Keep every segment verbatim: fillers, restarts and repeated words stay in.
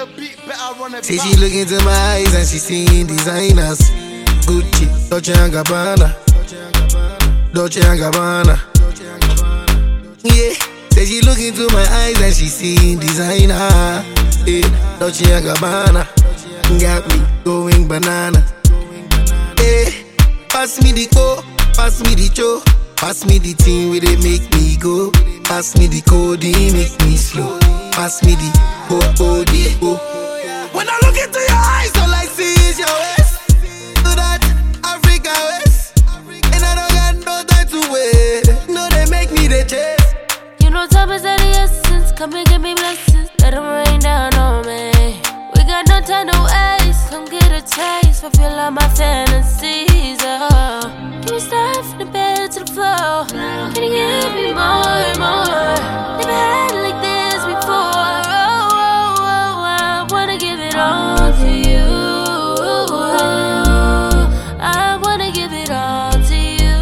the beat, better run it Say back. she look into my eyes and she seeing designers. Gucci, Dolce and Gabbana, Dolce and Gabbana. Yeah. Say she look into my eyes and she seeing designer. Yeah. Dolce and Gabbana got me going banana. Yeah. Pass me the co, pass me the cho, pass me the thing where they make me go. Pass me the code, they make me slow. Pass me the oh oh the oh. When I look into your eyes, all I see is your waist. Do that Africa waist, and I don't got no time to wait. No, they make me the chase. You know time is of the essence. Come and give me blessings. Let them rain down on me. We got no time to waste. Come get a taste. Fulfill all my fantasies. Oh. Can you start from the bed to the floor? Can you give me more and more? Never had it like this before. Oh, oh, oh, I wanna give it all to you. I wanna give it all to you.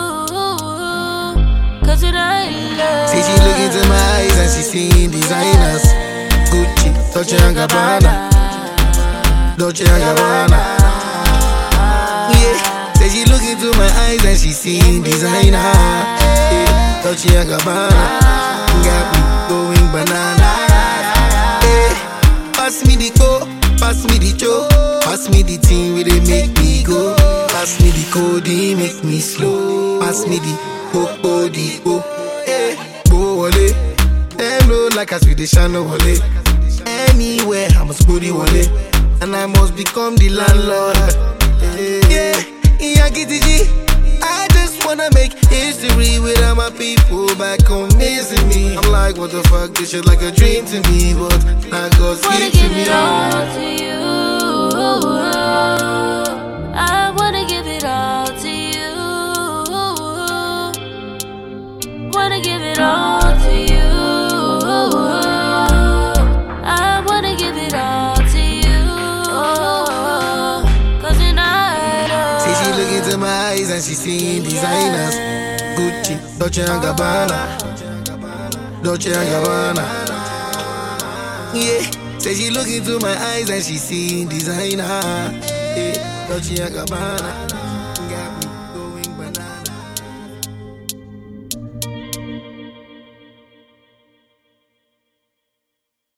Cause when I love. Say she look into my eyes and she seeing designers. Gucci, Dolce and Gabbana, Dolce and Gabbana. Yeah. Say she look into my eyes and she seeing designer. Yeah. Dolce and Gabbana got me going banana. Yeah. Pass me the co, pass me the cho, pass me the thing where they make me go. Pass me the code, they make me slow. Pass me the oh oh the oh. Yeah. Go wale, them know like I sweet the shano wale. Anywhere I must go the wale, and I must become the landlord. Yeah, yeah, get the G. I just wanna make history with all my people back home missing me. I'm like, what the fuck, this shit like a dream to me, but I God's Wanna gift to give me. it all to you. I wanna give it all to you. Wanna give it all to you. I wanna give it all to you. Cause when I Say she look into my eyes and she seeing designers. Gucci, Dolce and Gabbana, Dolce and Gabbana. Yeah. Say she look into my eyes and she seeing designer. Yeah. Dolce and Gabbana.